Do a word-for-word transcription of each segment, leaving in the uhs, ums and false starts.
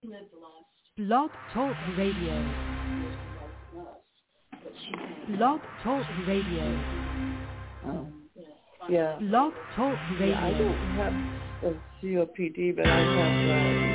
Blog Talk Radio. Blog Talk Radio. Oh. Yeah. Blog Talk Radio. Yeah, I don't have a C O P D, but I have.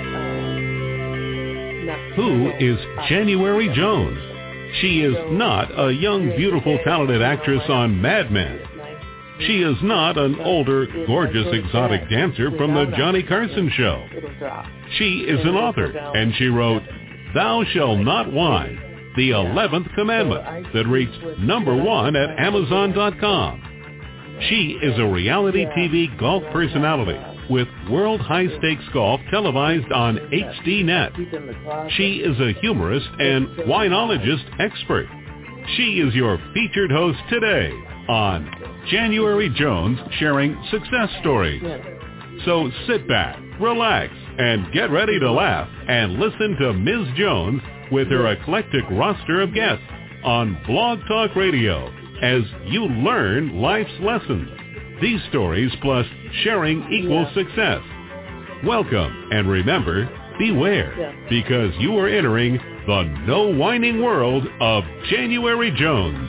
Uh, uh, Who is January Jones? She is not a young, beautiful, talented actress on Mad Men. She is not an older, gorgeous, exotic dancer from the Johnny Carson Show. She is an author, and she wrote, Thou Shalt Not Whine, the eleventh Commandment, that reached number one at Amazon dot com. She is a reality T V golf personality with World High Stakes Golf televised on H D Net. She is a humorist and winologist expert. She is your featured host today on January Jones Sharing Success Stories. So sit back, relax, and get ready to laugh and listen to Miz Jones with her eclectic roster of guests on Blog Talk Radio as you learn life's lessons. These stories plus sharing equals success. Welcome, and remember, beware, because you are entering the no whining world of January Jones.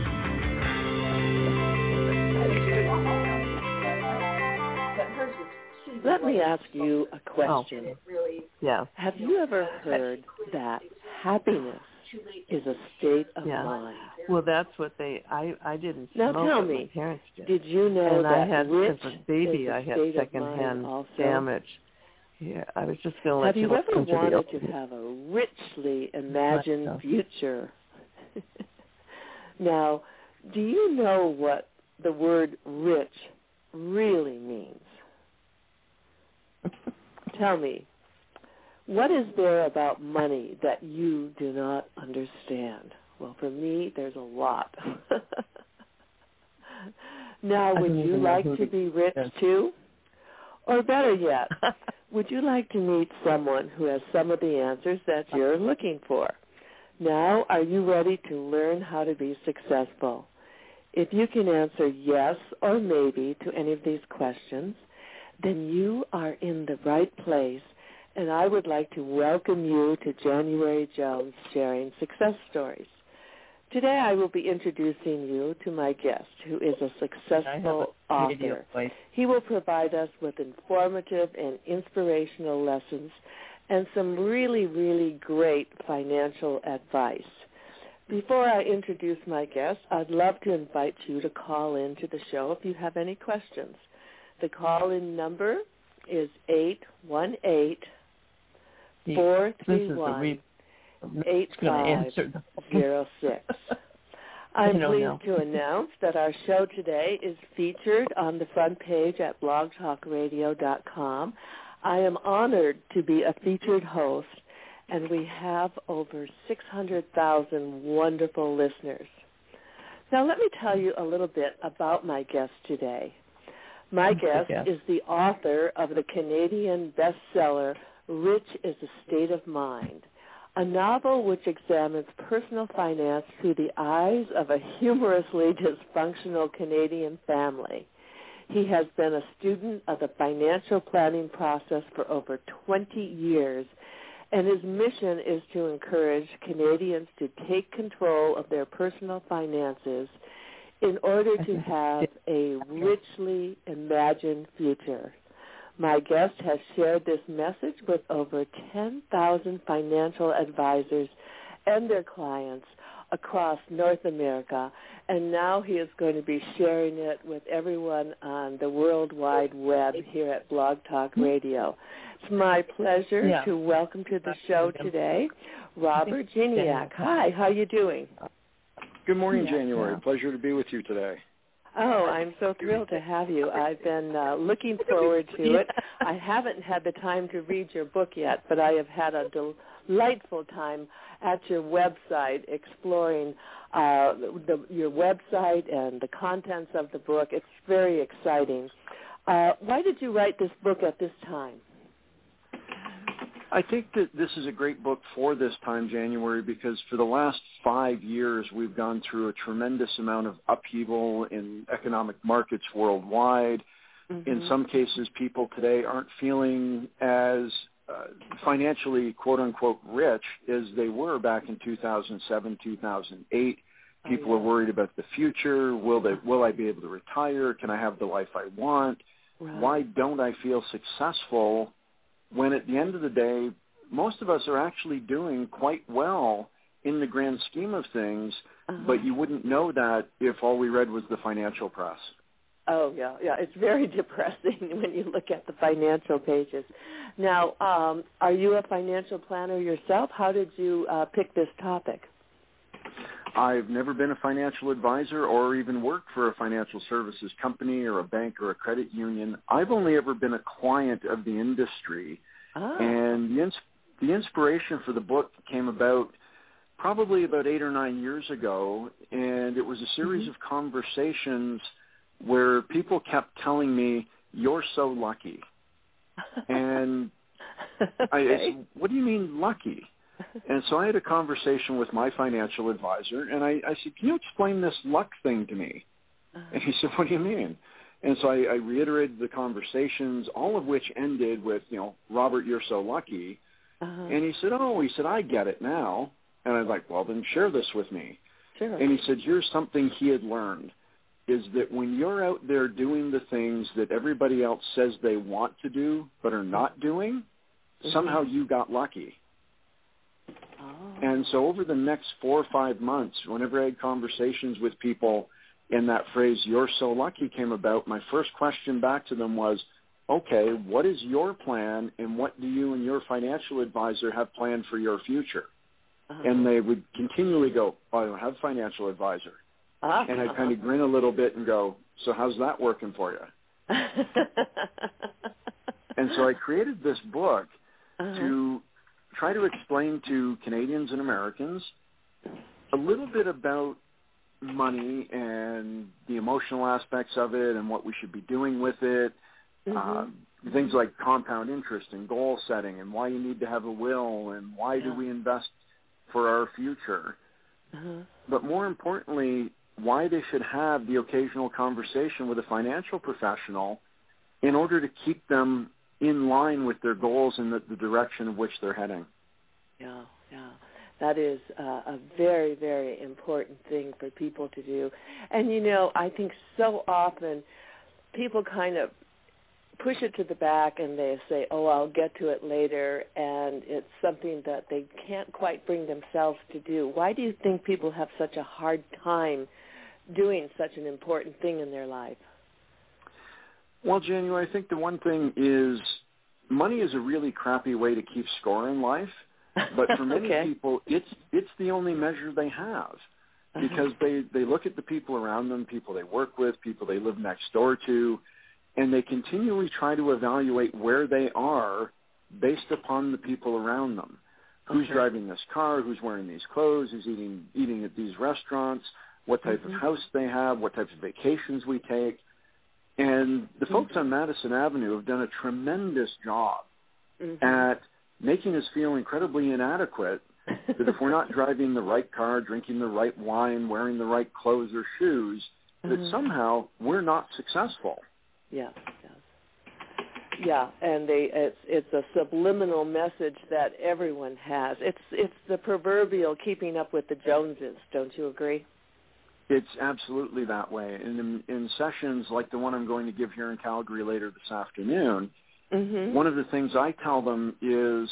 Let me ask you a question. Oh. Yeah. Have you ever heard that happiness is a state of yeah. mind? Well, that's what they. I I didn't now smoke. tell What me, my parents did. Did you know and that I had rich as a baby, is a I had state secondhand of mind damage. Yeah, I was just feeling Have like you you ever wanted to have a richly imagined so. future? Now, do you know what the word rich really means? Tell me, what is there about money that you do not understand? Well, for me, there's a lot. Now, would you like to be rich too? Or better yet, would you like to meet someone who has some of the answers that you're looking for? Now, are you ready to learn how to be successful? If you can answer yes or maybe to any of these questions, then you are in the right place, and I would like to welcome you to January Jones Sharing Success Stories. Today I will be introducing you to my guest, who is a successful author. He will provide us with informative and inspirational lessons and some really, really great financial advice. Before I introduce my guest, I'd love to invite you to call in to the show if you have any questions. The call-in number is eight one eight, four three one, eight five zero six. I'm pleased know. to announce that our show today is featured on the front page at blog talk radio dot com. I am honored to be a featured host, and we have over six hundred thousand wonderful listeners. Now let me tell you a little bit about my guest today. My guest is the author of the Canadian bestseller, Rich is a State of Mind, a novel which examines personal finance through the eyes of a humorously dysfunctional Canadian family. He has been a student of the financial planning process for over twenty years, and his mission is to encourage Canadians to take control of their personal finances in order to have a richly imagined future. My guest has shared this message with over ten thousand financial advisors and their clients across North America, and now he is going to be sharing it with everyone on the World Wide Web here at Blog Talk Radio. It's my pleasure yeah. to welcome to the show today Robert Giniak. Hi, how are you doing? Good morning, yeah, January. Yeah. Pleasure to be with you today. Oh, I'm so thrilled to have you. I've been uh, looking forward to it. I haven't had the time to read your book yet, but I have had a delightful time at your website exploring uh, the, your website and the contents of the book. It's very exciting. Uh, why did you write this book at this time? I think that this is a great book for this time, January, because for the last five years we've gone through a tremendous amount of upheaval in economic markets worldwide. Mm-hmm. In some cases, people today aren't feeling as uh, financially, quote unquote, rich as they were back in two thousand seven, two thousand eight. People oh, yeah. are worried about the future. Will they? Will I be able to retire? Can I have the life I want? Right. Why don't I feel successful? When at the end of the day, most of us are actually doing quite well in the grand scheme of things, uh-huh. but you wouldn't know that if all we read was the financial press. Oh, yeah, yeah. It's very depressing when you look at the financial pages. Now, um, are you a financial planner yourself? How did you uh, pick this topic? I've never been a financial advisor or even worked for a financial services company or a bank or a credit union. I've only ever been a client of the industry. Oh. And the, ins- the inspiration for the book came about probably about eight or nine years ago, and it was a series mm-hmm. of conversations where people kept telling me, "You're so lucky." And okay. I, I said, "What do you mean lucky?" And so I had a conversation with my financial advisor, and I, I said, "Can you explain this luck thing to me?" Uh-huh. And he said, "What do you mean?" And so I, I reiterated the conversations, all of which ended with, you know, "Robert, you're so lucky." Uh-huh. And he said, "Oh," he said, "I get it now." And I was like, "Well, then share this with me." Sure. And he said, here's something he had learned, is that when you're out there doing the things that everybody else says they want to do but are not doing, mm-hmm. somehow you got lucky. Oh. And so over the next four or five months, whenever I had conversations with people and that phrase, "you're so lucky," came about, my first question back to them was, okay, what is your plan and what do you and your financial advisor have planned for your future? Uh-huh. And they would continually go, "Oh, I don't have a financial advisor." Uh-huh. And I'd kind of grin a little bit and go, "So how's that working for you?" And so I created this book uh-huh. to try to explain to Canadians and Americans a little bit about money and the emotional aspects of it and what we should be doing with it, mm-hmm. um, things like compound interest and goal setting and why you need to have a will and why yeah. do we invest for our future. Uh-huh. But more importantly, why they should have the occasional conversation with a financial professional in order to keep them in line with their goals and the, the direction of which they're heading. Yeah, yeah. That is uh, a very, very important thing for people to do. And, you know, I think so often people kind of push it to the back and they say, "Oh, I'll get to it later," and it's something that they can't quite bring themselves to do. Why do you think people have such a hard time doing such an important thing in their life? Well, January, I think the one thing is money is a really crappy way to keep score in life, but for many okay. people, it's it's the only measure they have because uh-huh. they, they look at the people around them, people they work with, people they live next door to, and they continually try to evaluate where they are based upon the people around them. Who's okay. driving this car? Who's wearing these clothes? Who's eating eating at these restaurants? What type mm-hmm. of house they have? What types of vacations we take? And the mm-hmm. folks on Madison Avenue have done a tremendous job mm-hmm. at making us feel incredibly inadequate that if we're not driving the right car, drinking the right wine, wearing the right clothes or shoes, that mm-hmm. somehow we're not successful. Yes, yes. Yeah, and they it's it's a subliminal message that everyone has. It's it's the proverbial keeping up with the Joneses, don't you agree? It's absolutely that way. And in, in sessions like the one I'm going to give here in Calgary later this afternoon, mm-hmm. one of the things I tell them is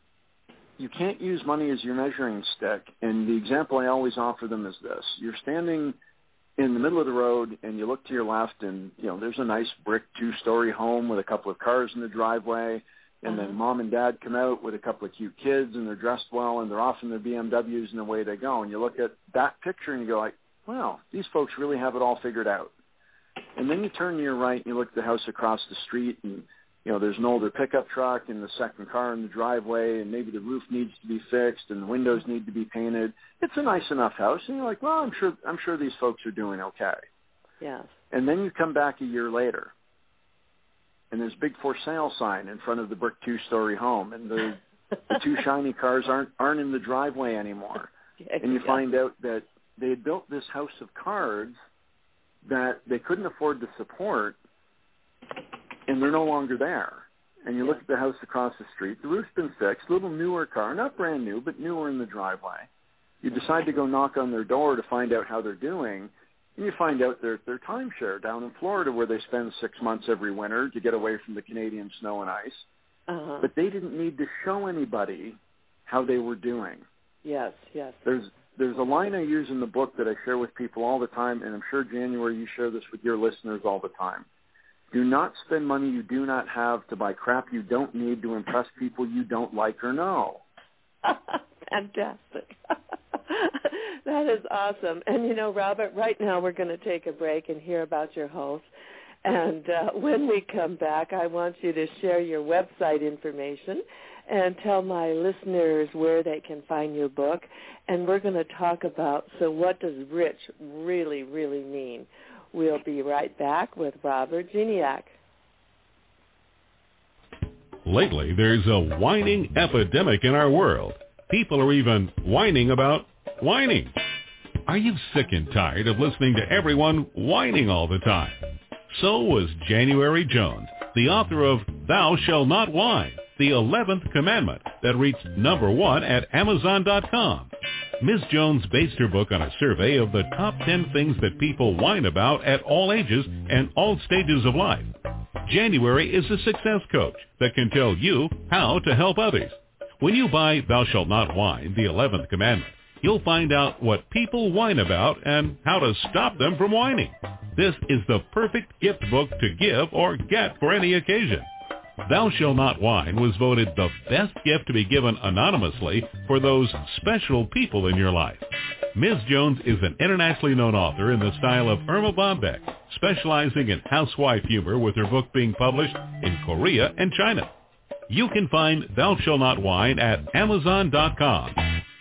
you can't use money as your measuring stick. And the example I always offer them is this. You're standing in the middle of the road and you look to your left and, you know, there's a nice brick two-story home with a couple of cars in the driveway, and uh-huh. then mom and dad come out with a couple of cute kids and they're dressed well and they're off in their B M Ws and away they go. And you look at that picture and you go like, wow, these folks really have it all figured out. And then you turn to your right and you look at the house across the street and, you know, there's an older pickup truck and the second car in the driveway and maybe the roof needs to be fixed and the windows need to be painted. It's a nice enough house. And you're like, well, I'm sure, I'm sure these folks are doing okay. Yes. And then you come back a year later and there's a big for sale sign in front of the brick two-story home and the, the two shiny cars aren't, aren't in the driveway anymore. Yeah, and you yeah. find out that they had built this house of cards that they couldn't afford to support, and they're no longer there. and you yeah. look at the house across the street. The roof's been fixed, a little newer car, not brand new, but newer in the driveway. You decide to go knock on their door to find out how they're doing, and you find out they're their timeshare down in Florida where they spend six months every winter to get away from the Canadian snow and ice. Uh-huh. But they didn't need to show anybody how they were doing. Yes, yes. There's there's a line I use in the book that I share with people all the time, and I'm sure, January, you share this with your listeners all the time. Do not spend money you do not have to buy crap you don't need to impress people you don't like or know. Fantastic. That is awesome. And, you know, Robert, right now we're going to take a break and hear about your host. And uh, when we come back, I want you to share your website information and tell my listeners where they can find your book. And we're going to talk about, so what does rich really, really mean? We'll be right back with Robert Geniak. Lately, there's a whining epidemic in our world. People are even whining about whining. Are you sick and tired of listening to everyone whining all the time? So was January Jones, the author of Thou Shalt Not Whine, the eleventh Commandment, that reached number one at Amazon dot com. Miz Jones based her book on a survey of the top ten things that people whine about at all ages and all stages of life. January is a success coach that can tell you how to help others. When you buy Thou Shalt Not Whine, the eleventh Commandment, you'll find out what people whine about and how to stop them from whining. This is the perfect gift book to give or get for any occasion. Thou Shalt Not Whine was voted the best gift to be given anonymously for those special people in your life. Miz Jones is an internationally known author in the style of Irma Bombeck, specializing in housewife humor, with her book being published in Korea and China. You can find Thou Shalt Not Whine at Amazon dot com.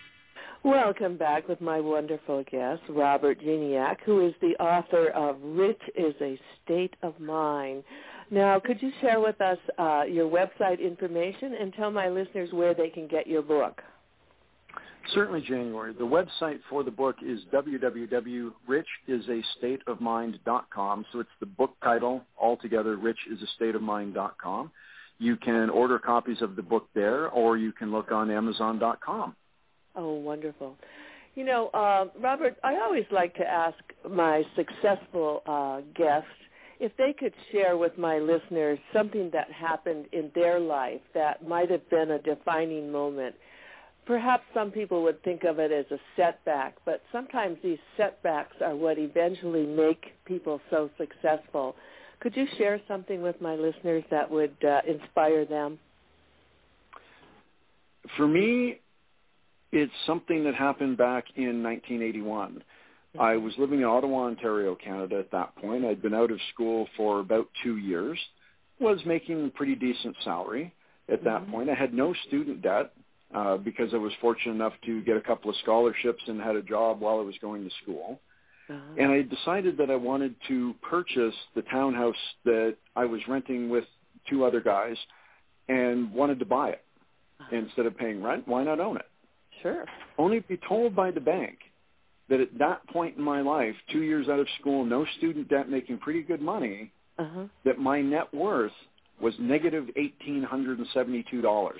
Welcome back with my wonderful guest, Robert Geniak, who is the author of Rich is a State of Mind. Now, could you share with us uh, your website information and tell my listeners where they can get your book? Certainly, January. The website for the book is w w w dot rich is a state of mind dot com. So it's the book title altogether, rich is a state of mind dot com. You can order copies of the book there, or you can look on Amazon dot com. Oh, wonderful. You know, uh, Robert, I always like to ask my successful uh, guests if they could share with my listeners something that happened in their life that might have been a defining moment. Perhaps some people would think of it as a setback, but sometimes these setbacks are what eventually make people so successful. Could you share something with my listeners that would uh, inspire them? For me, it's something that happened back in nineteen eighty-one. Mm-hmm. I was living in Ottawa, Ontario, Canada at that point. I'd been out of school for about two years, was making a pretty decent salary at that mm-hmm. point. I had no student debt uh, because I was fortunate enough to get a couple of scholarships and had a job while I was going to school. Uh-huh. And I decided that I wanted to purchase the townhouse that I was renting with two other guys and wanted to buy it. Uh-huh. Instead of paying rent, why not own it? Sure. Only to be told by the bank that at that point in my life, two years out of school, no student debt, making pretty good money, uh-huh. that my net worth was negative one thousand eight hundred seventy-two dollars.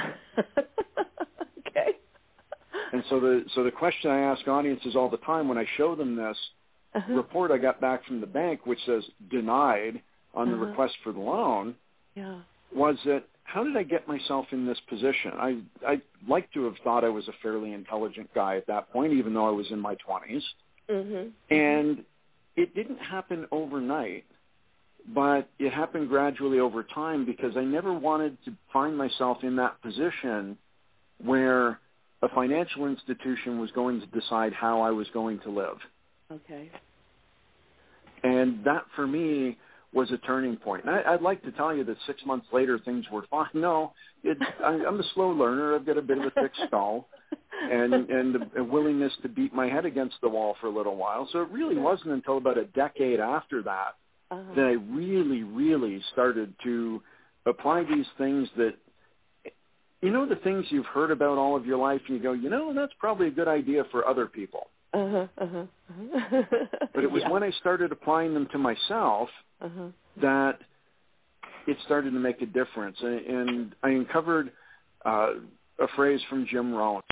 Okay. And so the so the question I ask audiences all the time when I show them this uh-huh. report I got back from the bank, which says denied on uh-huh. the request for the loan, yeah. was that, how did I get myself in this position? I I like to have thought I was a fairly intelligent guy at that point, even though I was in my twenties. Mm-hmm. And it didn't happen overnight, but it happened gradually over time because I never wanted to find myself in that position where a financial institution was going to decide how I was going to live. Okay. And that, for me, was a turning point. And I, I'd like to tell you that six months later things were fine. No, it, I, I'm a slow learner. I've got a bit of a thick skull and, and a, a willingness to beat my head against the wall for a little while. So it really wasn't until about a decade after that uh-huh. that I really, really started to apply these things that, you know, the things you've heard about all of your life, and you go, you know, that's probably a good idea for other people. Uh-huh, uh-huh, uh-huh. But it was yeah. when I started applying them to myself uh-huh. that it started to make a difference. And, and I uncovered uh, a phrase from Jim Rohn.